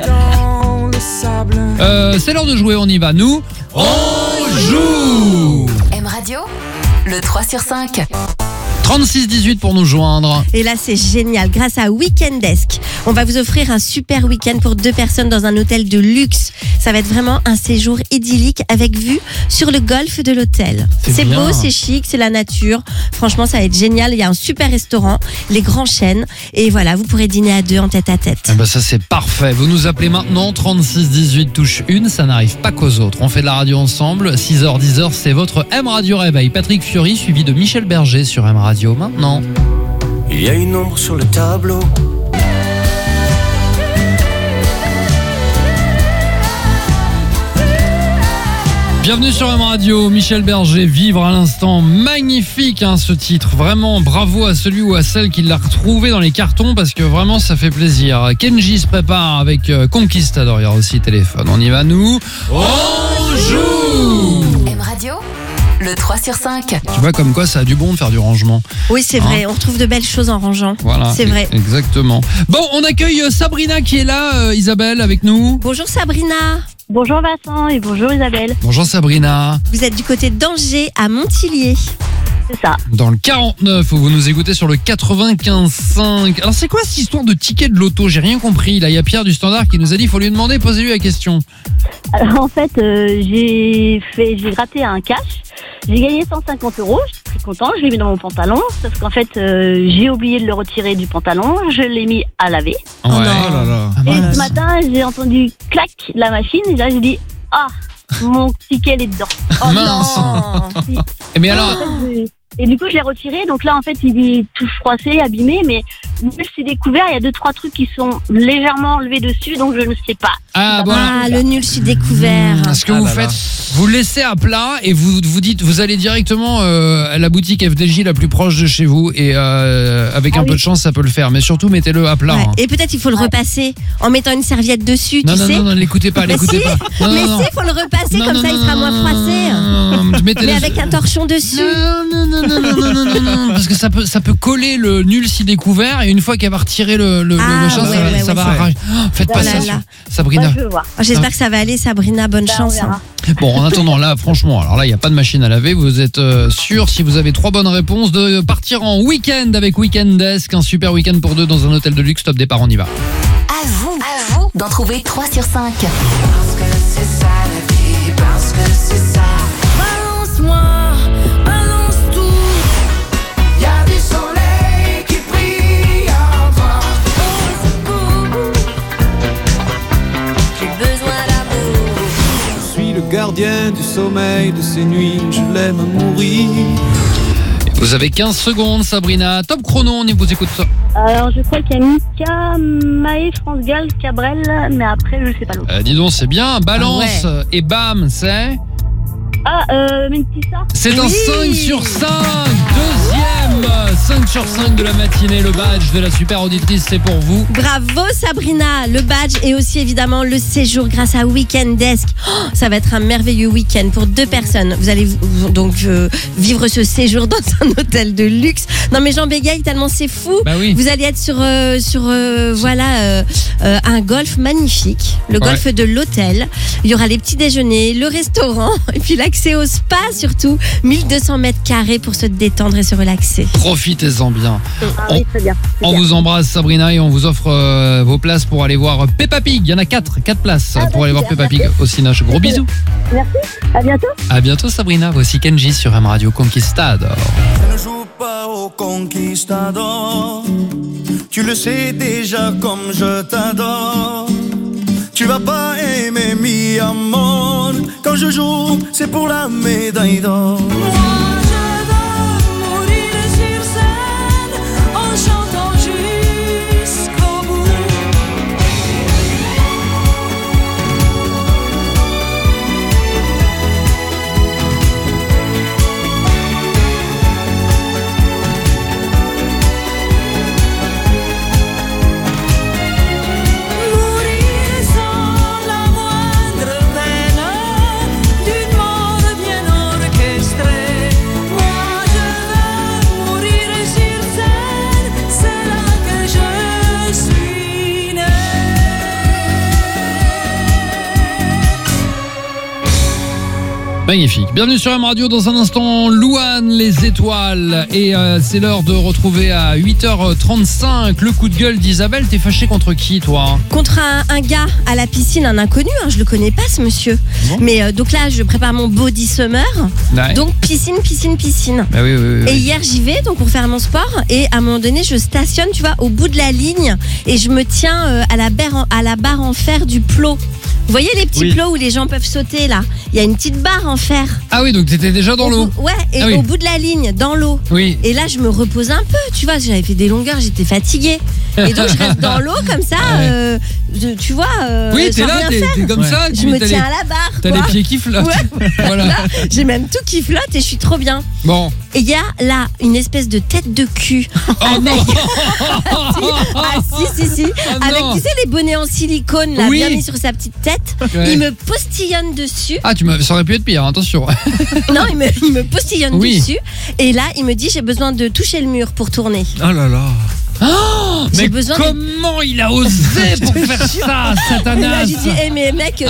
C'est l'heure de jouer, on y va. Nous, on joue. M Radio, le 3 sur 5. 36-18 pour nous joindre. Et là, c'est génial. Grâce à Weekend Desk, on va vous offrir un super week-end pour 2 personnes dans un hôtel de luxe. Ça va être vraiment un séjour idyllique avec vue sur le golfe de l'hôtel. C'est beau, c'est chic, c'est la nature. Franchement, ça va être génial. Il y a un super restaurant, les Grands Chênes. Et voilà, vous pourrez dîner à 2 en tête à tête. Ça, c'est parfait. Vous nous appelez maintenant, 36-18 touche 1. Ça n'arrive pas qu'aux autres. On fait de la radio ensemble. 6h-10h, c'est votre M Radio Réveil. Patrick Fiori, suivi de Michel Berger sur M Radio. Maintenant. Il y a une ombre sur le tableau. Bienvenue sur M Radio, Michel Berger, Vivre à l'instant. Magnifique ce titre, vraiment bravo à celui ou à celle qui l'a retrouvé dans les cartons parce que vraiment ça fait plaisir. Kenji se prépare avec Conquistador, il y aura aussi téléphone. On y va nous. On joue. M Radio, Le 3 sur 5. Tu vois comme quoi ça a du bon de faire du rangement. Oui, c'est vrai, on retrouve de belles choses en rangeant. Voilà, c'est vrai. Exactement. Bon, on accueille Sabrina qui est là, Isabelle, avec nous. Bonjour Sabrina. Bonjour Vincent et bonjour Isabelle. Bonjour Sabrina. Vous êtes du côté d'Angers à Montillier. C'est ça. Dans le 49, où vous nous écoutez sur le 95.5. Alors c'est quoi cette histoire de ticket de loto? J'ai rien compris. Là, il y a Pierre du Standard qui nous a dit, il faut lui demander, posez-lui la question. Alors en fait, j'ai gratté un cash. J'ai gagné 150 €. Je suis contente. Je l'ai mis dans mon pantalon. Sauf qu'en fait, j'ai oublié de le retirer du pantalon. Je l'ai mis à laver. Ouais. non. Oh là là. Ah, Et mince. ce matin, j'ai entendu clac la machine. Et là, j'ai dit mon ticket il est dedans. Oh Mince. non. Mais alors, Et du coup, je l'ai retiré. Donc là, en fait, il est tout froissé, abîmé. Mais même si c'est découvert, il y a 2-3 trucs qui sont légèrement enlevés dessus. Donc je ne sais pas. ah bon. Ah, le nul, je suis découvert. Ce que Ah vous là faites, là. vous le laissez à plat et vous dites, vous allez directement à la boutique FDJ la plus proche de chez vous et avec un peu de chance ça peut le faire, mais surtout mettez-le à plat. Ouais. Hein. Et peut-être il faut le repasser en mettant une serviette dessus, Non, tu non, sais. non, non, l'écoutez pas, Mais l'écoutez si, pas. Non, mais non, si, il faut le repasser, non, comme non, ça il non, sera moins froissé. non, mettez-le- Mais avec un torchon dessus. Non, non, non, non, non, non, non, non, parce que ça peut coller le nul si découvert et une fois qu'elle va retirer le Ah, machin, ouais, ça ouais, va ouais. arracher. Oh, faites pas Oh ça, là là. Sabrina. Je veux voir. Oh, j'espère que ça va aller, Sabrina, bonne Ben, on chance. verra. Bon, en attendant, là, franchement, alors là, il n'y a pas de machine à laver. Vous êtes sûr, si vous avez 3 bonnes réponses, de partir en week-end avec Weekend Desk, un super week-end pour 2 dans un hôtel de luxe. Top départ, on y va. À vous d'en trouver 3 sur 5. Balance-moi, balance tout. Y'a du soleil qui brille en toi. J'ai besoin d'amour. Je suis le gardien du sommeil de ces nuits, je l'aime à mourir. Vous avez 15 secondes, Sabrina. Top chrono, on y vous écoute ça. Alors, je crois qu'il y a Mika, Maë, France Gall, Cabrel, mais après, je sais pas l'autre. Dis donc, c'est bien. Balance et bam, c'est... Mentissa. C'est un Oui. 5 sur 5. Deuxième 5 sur 5 de la matinée. Le badge de la super auditrice, c'est pour vous. Bravo Sabrina, le badge et aussi évidemment le séjour grâce à Weekend Desk. Oh, ça va être un merveilleux week-end pour 2 personnes. Vous allez donc vivre ce séjour dans un hôtel de luxe. Non mais j'en bégaye tellement c'est fou. Bah oui. Vous allez être sur un golf magnifique, le golf de l'hôtel. Il y aura les petits déjeuners, le restaurant et puis l'accès au spa surtout. 1200 mètres carrés pour se détendre et se relaxer. Profitez-en bien. Ah oui, très bien. On vous embrasse, Sabrina, et on vous offre vos places pour aller voir Peppa Pig. Il y en a 4 places pour aller voir Peppa Pig au Cinoche. Gros bisous. Merci, à bientôt. À bientôt, Sabrina. Voici Kenji sur M Radio Conquistador. Je ne joue pas au conquistador. Tu le sais déjà comme je t'adore. Tu vas pas aimer mi amor. Quand je joue, c'est pour la médaille d'or. Moi je veux mourir sur scène en chantant jusqu'au bout. Mourir sans la moindre peine, d'une mort bien orchestrée. Moi je veux mourir sur scène, c'est là que je suis née. Magnifique. Bienvenue sur M Radio. Dans un instant, Louane, les étoiles. Et c'est l'heure de retrouver à 8h35 le coup de gueule d'Isabelle. T'es fâché contre qui, toi? Contre un gars à la piscine, un inconnu, hein, je le connais pas ce monsieur. Bon. Mais donc là, je prépare mon body summer. Ouais. Donc piscine. Bah oui, oui, oui, Et oui. hier, j'y vais donc pour faire mon sport. Et à un moment donné, je stationne, tu vois, au bout de la ligne. Et je me tiens à la barre en fer du plot. Vous voyez les petits Oui. plots où les gens peuvent sauter là? Il y a une petite barre en fer. Ah oui, donc t'étais déjà dans l'eau. Ouais, et Ah oui. au bout de la ligne, dans l'eau. Oui. Et là, je me repose un peu, tu vois, j'avais fait des longueurs, j'étais fatiguée. Et donc je reste dans l'eau comme ça, tu vois. Oui, t'es sans là, rien t'es faire. comme ça. Je me tiens à la barre. T'as quoi. les pieds qui flottent. Ouais. Voilà. J'ai même tout qui flotte et je suis trop bien. Bon. Et il y a là une espèce de tête de cul avec. Si. Oh avec, non. tu sais, les bonnets en silicone là, Oui. bien mis sur sa petite tête. Ouais. Il me postillonne dessus. Ah, ça aurait pu être pire, attention. Non, il me postillonne Oui. dessus. Et là, il me dit j'ai besoin de toucher le mur pour tourner. Oh là là. J'ai Mais besoin comment il a osé pour faire ça, Et là, Satanas? j'ai dit, mais mec, je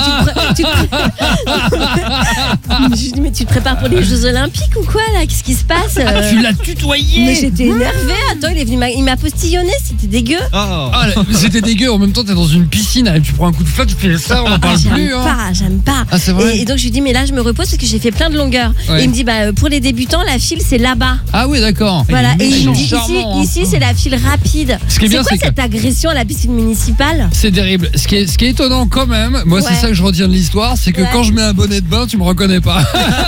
lui dis, mais tu te prépares pour les Jeux Olympiques ou quoi là? Qu'est-ce qui se passe? Tu l'as tutoyé. Mais j'étais énervée. Attends, il m'a postillonné, c'était dégueu. Ah, c'était dégueu. En même temps, t'es dans une piscine, tu prends un coup de flotte, tu fais ça, on en parle plus. J'aime pas. Ah, c'est vrai. Et donc je lui dis, mais là, je me repose parce que j'ai fait plein de longueurs. Ouais. Et il me dit, pour les débutants, la file, c'est là-bas. Ah oui, d'accord. Voilà. Et il me dit, charmant, ici, c'est la file rapide. Ce qui est bien, quoi c'est que- cette agression à la piscine municipale? C'est terrible. Ce qui est étonnant quand même, moi c'est Ouais. ça que je retiens de l'histoire, c'est que Ouais. quand je mets un bonnet de bain, tu me reconnais pas.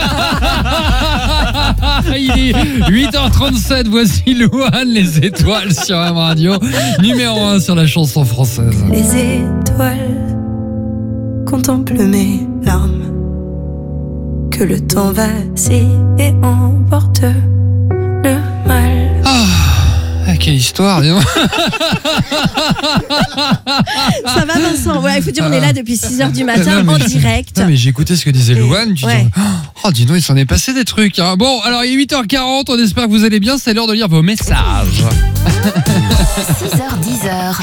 Il est 8h37, voici Louane, les étoiles sur M Radio, numéro 1 sur la chanson française. Les étoiles contemplent mes larmes, que le temps vacille et emporte le mal. Ah, quelle histoire, dis donc. Ça va, Vincent? Ouais, il faut dire, on est là depuis 6h du matin Non, mais- en direct. Non, mais j'ai écouté ce que disait Louane, tu Ouais. dis, oh dis donc, il s'en est passé des trucs. Hein. Bon, alors il est 8h40, on espère que vous allez bien, c'est l'heure de lire vos messages. 6h, 10h.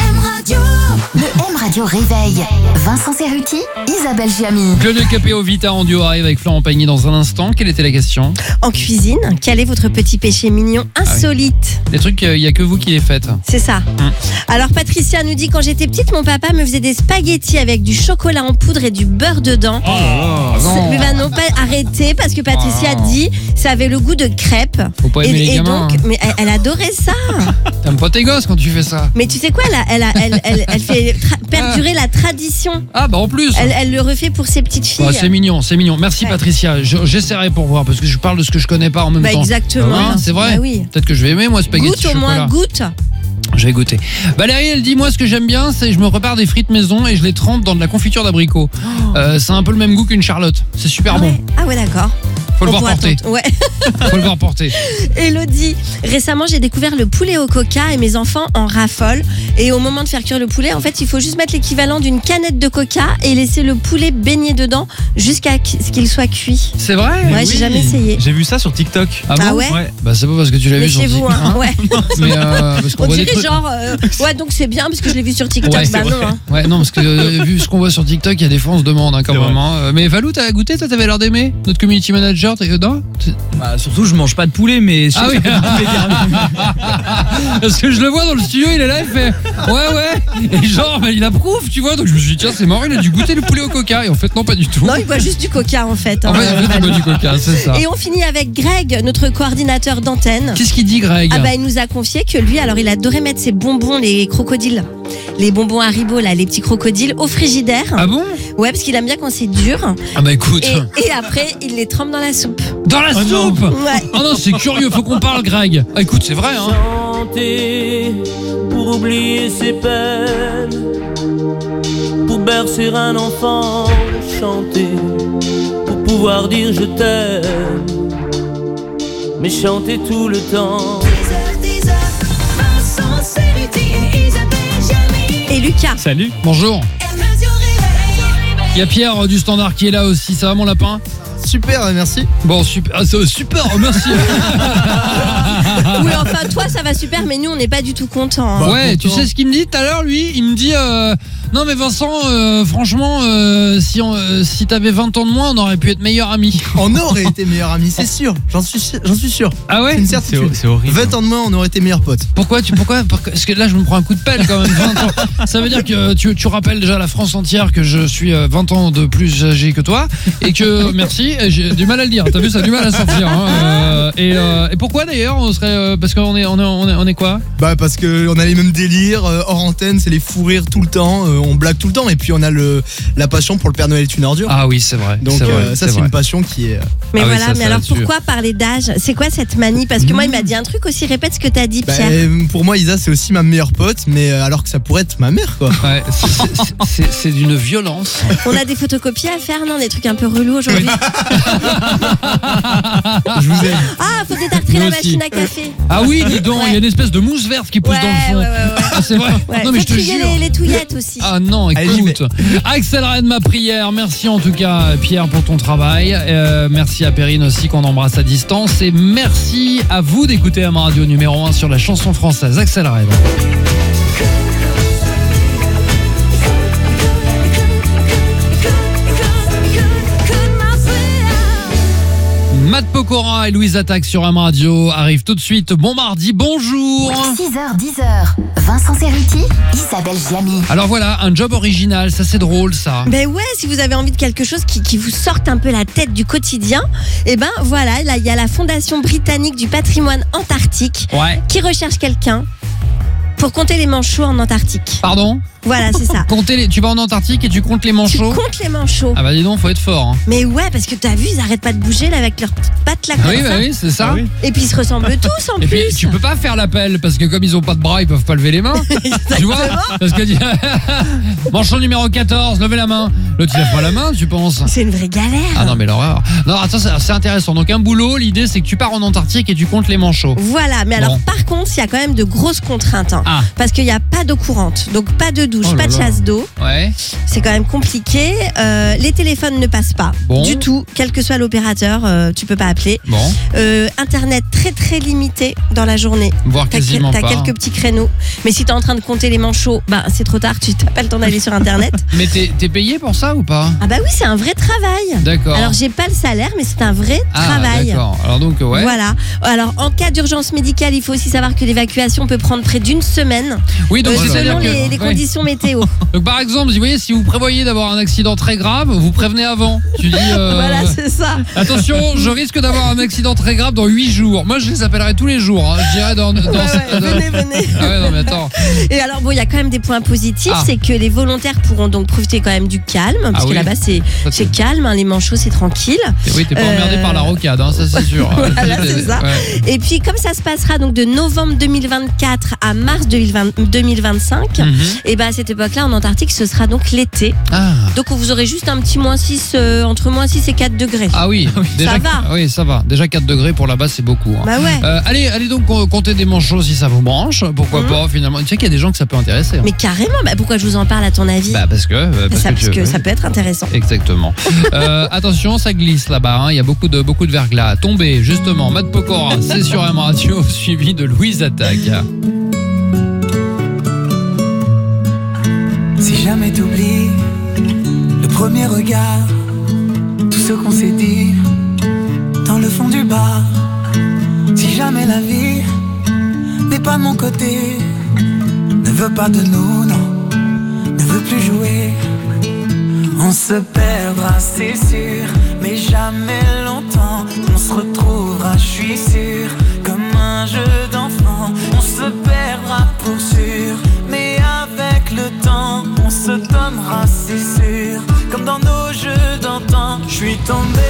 Le M Radio réveil. Vincent Cerruti, Isabelle Giamy. Claude Capéo Vita en duo arrive avec Florent Pagny dans un instant. Quelle était la question? En cuisine, quel est votre petit péché mignon insolite? Des trucs, il n'y a que vous qui les faites. C'est ça. Alors Patricia nous dit, quand j'étais petite, mon papa me faisait des spaghettis avec du chocolat en poudre et du beurre dedans. Mais bah non, pas arrêter parce que Patricia dit ça avait le goût de crêpes. Faut pas aimer les gamins, donc, hein. mais elle adorait ça. T'aimes pas tes gosses quand tu fais ça? Mais tu sais quoi, elle fait perdurer la tradition. Ah bah en plus. Elle le refait pour ses petites filles. Bah, c'est mignon, c'est mignon. Merci Ouais. Patricia. J'essaierai pour voir parce que je parle de ce que je connais pas en même Bah, temps. exactement. Hein, c'est vrai. Bah oui. Peut-être que je vais aimer moi spaghetti Goûte au chocolat. moins, goûte. Je vais goûter. Valérie, elle dit moi ce que j'aime bien, c'est je me prépare des frites maison et je les trempe dans de la confiture d'abricot. C'est un peu le même goût qu'une Charlotte. C'est super bon. Ah ouais, d'accord. Faut le On voir pourra porter. tenter. Ouais. Faut le voir porter. Elodie, récemment j'ai découvert le poulet au coca et mes enfants en raffolent. Et au moment de faire cuire le poulet, en fait, il faut juste mettre l'équivalent d'une canette de coca et laisser le poulet baigner dedans jusqu'à ce qu'il soit cuit. C'est vrai? Ouais, j'ai jamais essayé. J'ai vu ça sur TikTok. Ah bon? Ah ouais? Bah c'est pas parce que tu l'as Mais vu sur chez vous, TikTok. hein. Ouais. Mais parce qu'on On voit des dirait trucs. genre, ouais, donc c'est bien parce que je l'ai vu sur TikTok. Ouais, bah c'est non, vrai. hein. Ouais, non, parce que vu ce qu'on voit sur TikTok, il y a des fois on se demande hein, quand C'est même. vrai. Hein. Mais Valou, t'as goûté? Toi, t'avais l'air d'aimer notre community manager? Non? Bah, surtout, je mange pas de poulet, mais je sais Ah que oui. ça fait du poulet carrément. Parce que je le vois dans le studio, il est là, il fait ouais. Et genre, bah, il approuve, tu vois. Donc je me suis dit, tiens, c'est marrant, il a dû goûter le poulet au coca. Et en fait, non, pas du tout. Non, il boit juste du coca en fait. En hein, fait, il boit du coca, c'est ça. Et on finit avec Greg, notre coordinateur d'antenne. Qu'est-ce qu'il dit, Greg? Ah bah il nous a confié que lui, alors il adorait mettre ses bonbons, les crocodiles, les bonbons Haribo là, les petits crocodiles au frigidaire. Ah bon? Ouais, parce qu'il aime bien quand c'est dur. Ah bah écoute. Et après, il les trempe dans la soupe. Dans la soupe? Ouais. Oh non, c'est curieux, faut qu'on parle, Greg. Ah écoute, c'est vrai, hein. Chanter pour oublier ses peines, pour bercer un enfant, chanter pour pouvoir dire je t'aime, mais chanter tout le temps. 10h, Vincent Cerruti et Isabelle Giamy. Et Lucas. Salut. Bonjour. M Radio réveil. Il y a Pierre du Standard qui est là aussi. Ça va, mon lapin? Super, merci. Bon, super. Ah, super, merci. Oui, enfin, toi, ça va super, mais nous, on n'est pas du tout contents. hein. Ouais, tu sais ce qu'il me dit tout à l'heure, lui? Il me dit non, mais Vincent, franchement, si t'avais 20 ans de moins, on aurait pu être meilleurs amis. On aurait été meilleurs amis, c'est sûr. J'en suis sûr. Ah ouais? C'est une certitude. C'est horrible. 20 ans de moins, on aurait été meilleurs potes. Pourquoi Parce que là, je me prends un coup de pelle quand même. 20 ans. Ça veut dire que tu rappelles déjà à la France entière que je suis 20 ans de plus âgé que toi et que, merci, j'ai du mal à le dire. T'as vu, ça a du mal à sortir. Hein. Et pourquoi d'ailleurs on serait parce qu'on est quoi? Bah parce que on a les mêmes délires, hors antenne, c'est les fous rires tout le temps, on blague tout le temps et puis on a la passion pour le Père Noël est une ordure. Ah oui, c'est vrai. Donc ça c'est une passion qui est... Mais Ah oui, voilà, ça, mais ça alors là-dessus. pourquoi parler d'âge? C'est quoi cette manie? Parce que moi il m'a dit un truc aussi, répète ce que t'as dit, Bah, Pierre. pour moi Isa c'est aussi ma meilleure pote, mais alors que ça pourrait être ma mère quoi. Ouais, c'est d'une violence. On a des photocopies à faire, non? Des trucs un peu relous aujourd'hui. Je vous aime. Ah, faut détartrer Nous la aussi. machine à café. Ah oui, dis donc, il y a une espèce de mousse verte qui pousse Ouais, dans le fond. ouais. Ah, c'est vrai. Ouais. Non mais je Faut te trier jure. les touillettes aussi. Ah non, Allez, j'y écoute. Axel Red, ma prière. Merci en tout cas, Pierre, pour ton travail. Merci à Perrine aussi, qu'on embrasse à distance. Et merci à vous d'écouter M Radio numéro 1 sur la chanson française. Axel Red. Matt Pokora et Louise Attaque sur M Radio arrivent tout de suite. Bon mardi, bonjour. 6h, 10h, Vincent Cerruti, Isabelle Giamy. Alors voilà, un job original, ça c'est drôle ça. Ben ouais, si vous avez envie de quelque chose qui vous sorte un peu la tête du quotidien, et ben voilà, là il y a la Fondation britannique du patrimoine antarctique Ouais. qui recherche quelqu'un pour compter les manchots en Antarctique. Pardon? Voilà, c'est ça. Tu vas en Antarctique et tu comptes les Tu manchots? comptes les manchots. Ah bah dis donc, faut être fort. Hein. Mais ouais, parce que t'as vu, ils arrêtent pas de bouger là avec leurs petites pattes là Ah comme oui, ça. bah oui, c'est ça. Ah oui. Et puis ils se ressemblent tous en Et puis plus. tu peux pas faire l'appel parce que comme ils ont pas de bras, ils peuvent pas lever les mains. Tu vois? Parce que manchot numéro 14, levez la main. L'autre il lève pas la main, tu penses? C'est une vraie galère. Ah non mais l'horreur. Non, attends, c'est intéressant. Donc un boulot, l'idée c'est que tu pars en Antarctique et tu comptes les manchots. Voilà, mais alors Bon. par contre, il y a quand même de grosses contraintes. Hein, Ah. Parce qu'il n'y a pas d'eau courante, donc pas de douche, Oh là pas de là. chasse d'eau. Ouais. C'est quand même compliqué. Les téléphones ne passent pas Bon. du tout, quel que soit l'opérateur, tu peux pas appeler. Bon. Internet très très limité dans la journée. Voire quasiment T'as pas. quelques petits créneaux. Mais si t'es en train de compter les manchots, bah c'est trop tard, tu t'as pas le temps d'aller sur Internet. Mais t'es payé pour ça ou pas? Ah bah oui, c'est un vrai travail. D'accord. Alors j'ai pas le salaire, mais c'est un vrai travail. D'accord. Alors donc ouais. Voilà. Alors en cas d'urgence médicale, il faut aussi savoir que l'évacuation peut prendre près d'une semaine. Oui, donc c'est-à-dire selon que les ouais. conditions météo. Donc par exemple, vous voyez, si vous prévoyez d'avoir un accident très grave, vous prévenez avant. Tu dis Voilà, c'est ça. attention, je risque d'avoir un accident très grave dans 8 jours. Moi, je les appellerai tous les jours. Hein. Je dirais dans venez. Ah ouais, non mais attends. Et alors bon, il y a quand même des points positifs, Ah. c'est que les volontaires pourront donc profiter quand même du calme, parce que oui. là-bas c'est calme, hein, les manchots c'est tranquille. Oui, t'es pas emmerdé par la rocade, hein, ça c'est sûr. Voilà, c'est ça. Ouais. Et puis comme ça se passera donc de novembre 2024 à mars 2025, et ben à cette époque-là en Antarctique ce sera donc l'été. Ah. Donc vous aurez juste un petit -6 entre -6 et 4 degrés. Ah oui, déjà, ça va. Oui, ça va. Déjà 4 degrés pour là-bas, c'est beaucoup. Hein. Bah ouais. Allez donc compter des manchots si ça vous branche. Pourquoi pas finalement. Tu sais qu'il y a des gens que ça peut intéresser. Hein. Mais carrément, bah pourquoi je vous en parle à ton avis? Bah parce que ça peut être intéressant. Exactement. Attention, ça glisse là-bas. Hein. Il y a beaucoup de verglas. Tombé, justement. Matt Pokora, c'est sur M Radio, suivi de Louise Attaque. Si jamais t'oublies le premier regard, tout ce qu'on s'est dit dans le fond du bar. Si jamais la vie n'est pas de mon côté, ne veut pas de nous, non, ne veut plus jouer. On se perdra, c'est sûr, mais jamais longtemps. On se retrouvera, je suis sûr, comme un jeu d'enfant. On se perdra pour sûr, mais avec le temps, on se donnera, c'est sûr, comme dans nos jeux d'antan. Je suis tombé.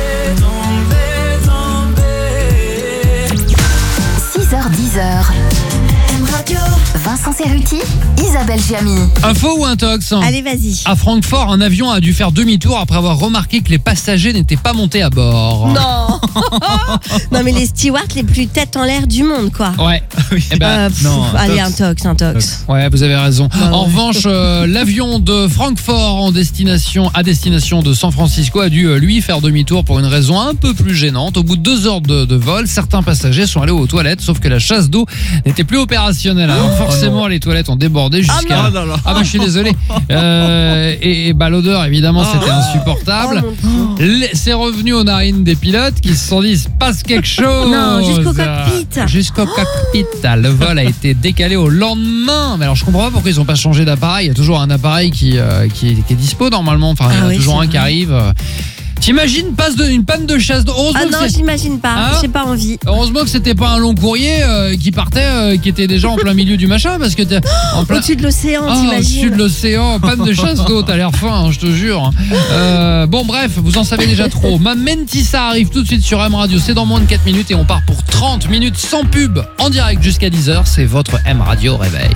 6h, 10h. M Radio. Vincent Cerruti, Isabelle Giamy. Info ou intox? Allez, vas-y. À Francfort, un avion a dû faire demi-tour après avoir remarqué que les passagers n'étaient pas montés à bord. Non. Non mais les stewards les plus têtes en l'air du monde quoi. Ouais. Eh ben, Allez, un tox. Ouais, vous avez raison. Ah En ouais. revanche, l'avion de Francfort à destination de San Francisco a dû lui faire demi-tour pour une raison un peu plus gênante. Au bout de 2 heures de vol, certains passagers sont allés aux toilettes, sauf que la chasse d'eau n'était plus opérationnelle. Alors forcément, les toilettes ont débordé jusqu'à... Ah bah je suis désolé. Et bah l'odeur, évidemment, c'était insupportable. C'est revenu aux narines des pilotes qui se sont dit, il se passe quelque chose. Non, jusqu'au cockpit. Jusqu'au cockpit. Le vol a été décalé au lendemain. Mais alors je comprends pas pourquoi ils ont pas changé d'appareil. Il y a toujours un appareil qui est dispo normalement. Enfin, il y en a toujours un qui arrive. T'imagines une panne de chaise. Ah non, j'imagine pas. Hein, j'ai pas envie. Heureusement que c'était pas un long courrier qui partait, qui était déjà en plein milieu du machin, parce que t'es au-dessus de l'océan, t'imagines. Au-dessus de l'océan, panne de chasse d'eau, t'as l'air fin, hein, je te jure. Bon bref, vous en savez déjà trop. Ma Mentissa arrive tout de suite sur M Radio, c'est dans moins de 4 minutes et on part pour 30 minutes sans pub, en direct jusqu'à 10h, c'est votre M Radio Réveil.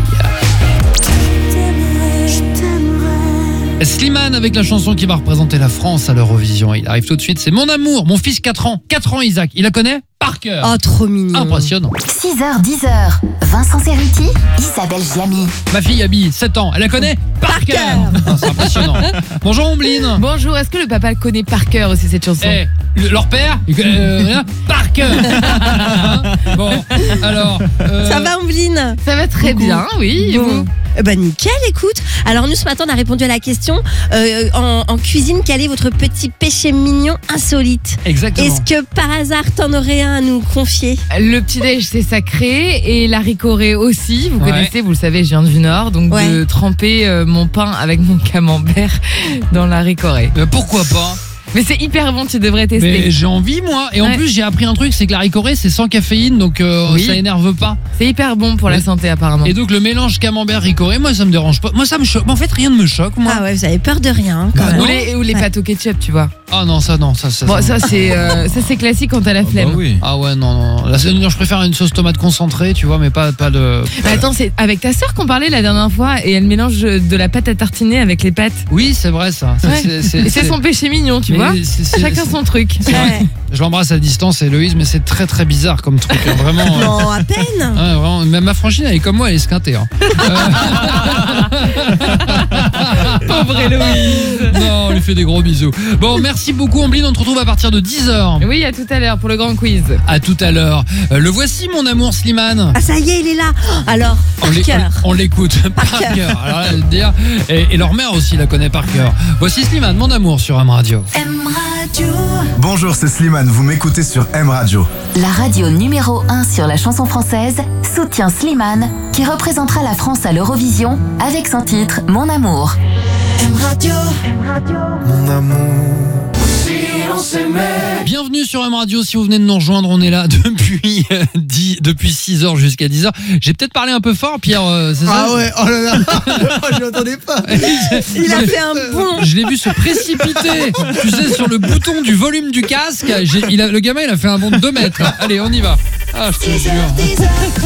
Slimane avec la chanson qui va représenter la France à l'Eurovision. Il arrive tout de suite, c'est Mon Amour, mon fils 4 ans Isaac, il la connaît par cœur. Oh, trop mignon. Impressionnant. 6h, 10h, Vincent Cerruti, Isabelle Giamy. Ma fille Abby, 7 ans, elle la connaît par cœur. C'est impressionnant. Bonjour Ombline. Bonjour, est-ce que le papa connaît par cœur aussi cette chanson? Leur père, par cœur. Bon, alors... Ça va Ombline? Ça va très bien, oui. Bon. Bah nickel, écoute. Alors nous ce matin on a répondu à la question en cuisine, quel est votre petit péché mignon insolite? Exactement. Est-ce que par hasard t'en aurais un à nous confier? Le petit-déj c'est sacré et la ricorée aussi, vous connaissez, vous le savez, je viens du Nord, donc de tremper mon pain avec mon camembert dans la ricorée. Pourquoi pas? Mais c'est hyper bon, tu devrais tester. Mais j'ai envie moi, et en plus j'ai appris un truc, c'est que la ricorée c'est sans caféine, donc ça énerve pas. C'est hyper bon pour la santé apparemment. Et donc le mélange camembert ricorée, moi ça me dérange pas. Moi ça me choque. En fait rien ne me choque moi. Ah ouais, vous avez peur de rien quand même. Ou les pâtes au ketchup, tu vois. Ah non, ça non, ça. Bon, ça c'est classique quand t'as la flemme. Bah oui. Ah ouais, non. Là, je préfère une sauce tomate concentrée, tu vois, mais pas de. Mais attends, c'est avec ta sœur qu'on parlait la dernière fois et elle mélange de la pâte à tartiner avec les pâtes. Oui, c'est vrai ça. C'est son péché mignon, tu vois. Chacun son truc. Je l'embrasse à distance, Héloïse, mais c'est très très bizarre comme truc, hein, vraiment. Non, à peine. Ouais, vraiment, même ma frangine, elle est comme moi, elle est esquintée. Hein. Pauvre Héloïse. Non, on lui fait des gros bisous. Bon, merci beaucoup Ombline, on te retrouve à partir de 10h. Oui, à tout à l'heure pour le grand quiz. À tout à l'heure. Le voici mon amour Slimane. Ah ça y est, il est là. Alors, par cœur. On l'écoute par cœur. Alors là, dire, et leur mère aussi la connaît par cœur. Voici Slimane, mon amour sur M Radio. M Radio. Bonjour, c'est Slimane, vous m'écoutez sur M Radio. La radio numéro 1 sur la chanson française soutient Slimane qui représentera la France à l'Eurovision avec son titre Mon Amour. M Radio. Mon amour. Bienvenue sur M Radio, si vous venez de nous rejoindre, on est là depuis 6h jusqu'à 10h. J'ai peut-être parlé un peu fort, Pierre, c'est ça? Ah ouais, oh là là, je m'attendais pas. Il a fait un bond. Je l'ai vu se précipiter, tu sais, sur le bouton du volume du casque. Le gamin, il a fait un bond de 2 mètres. Allez, on y va. Ah, je te jure.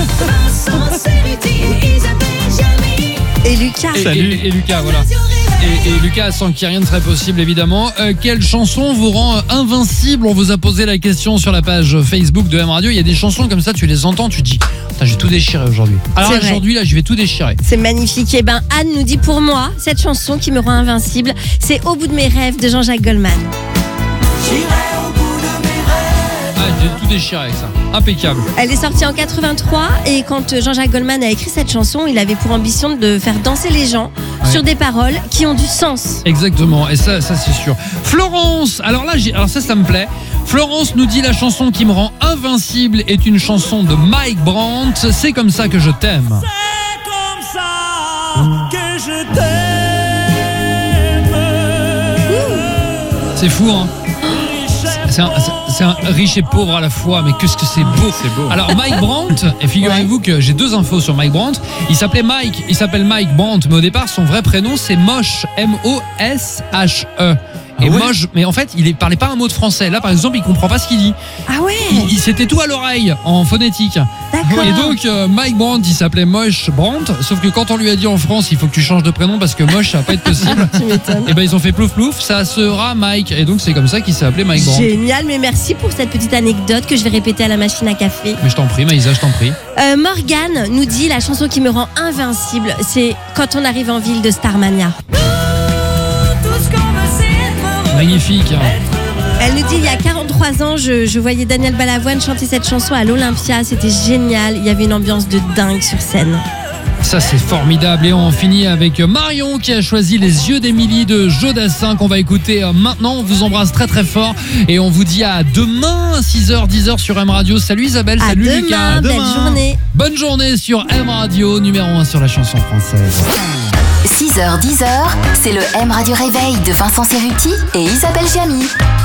Et Lucas. Et Lucas, voilà. Et Lucas, sans qui rien ne serait possible, évidemment. Quelle chanson vous rend invincible? On vous a posé la question sur la page Facebook de M Radio. Il y a des chansons comme ça, tu les entends, tu te dis putain, j'ai tout déchiré aujourd'hui. Alors aujourd'hui, là, je vais tout déchirer. C'est magnifique. Et ben Anne nous dit, pour moi, cette chanson qui me rend invincible, c'est Au bout de mes rêves de Jean-Jacques Goldman. J'irai au bout de mes rêves. Ah, j'ai tout déchiré avec ça. Impeccable. Elle est sortie en 83 et quand Jean-Jacques Goldman a écrit cette chanson, il avait pour ambition de faire danser les gens sur des paroles qui ont du sens. Exactement, et ça c'est sûr. Florence, alors ça me plaît. Florence nous dit, la chanson qui me rend invincible est une chanson de Mike Brandt, C'est comme ça que je t'aime. C'est comme ça que je t'aime. C'est fou, hein. C'est un riche et pauvre à la fois, mais qu'est-ce que c'est beau. Alors Mike Brandt, et figurez-vous que j'ai 2 infos sur Mike Brandt. Il s'appelle Mike Brandt, mais au départ son vrai prénom c'est Moshe, M-O-S-H-E. Et Moche, mais en fait, il parlait pas un mot de français. Là, par exemple, il comprend pas ce qu'il dit. Ah ouais. Il c'était tout à l'oreille en phonétique. D'accord. Et donc, Mike Brandt, il s'appelait Moche Brandt. Sauf que quand on lui a dit en France, il faut que tu changes de prénom parce que Moche, ça va pas être possible. Tu m'étonnes. Et ben, ils ont fait plouf plouf. Ça sera Mike. Et donc, c'est comme ça qu'il s'est appelé Mike Brandt. Génial, mais merci pour cette petite anecdote que je vais répéter à la machine à café. Mais je t'en prie, Maïsa, je t'en prie. Morgane nous dit, la chanson qui me rend invincible, c'est Quand on arrive en ville de Starmania. Magnifique. Elle nous dit, il y a 43 ans, je voyais Daniel Balavoine chanter cette chanson à l'Olympia. C'était génial. Il y avait une ambiance de dingue sur scène. Ça, c'est formidable. Et on finit avec Marion qui a choisi Les yeux d'Émilie de Jodassin qu'on va écouter maintenant. On vous embrasse très très fort et on vous dit à demain 6h 10h sur M Radio. Salut Isabelle, salut demain, Lucas. belle journée. Bonne journée sur M Radio, numéro 1 sur la chanson française. 6h 10h, c'est le M Radio Réveil de Vincent Cerruti et Isabelle Giamy.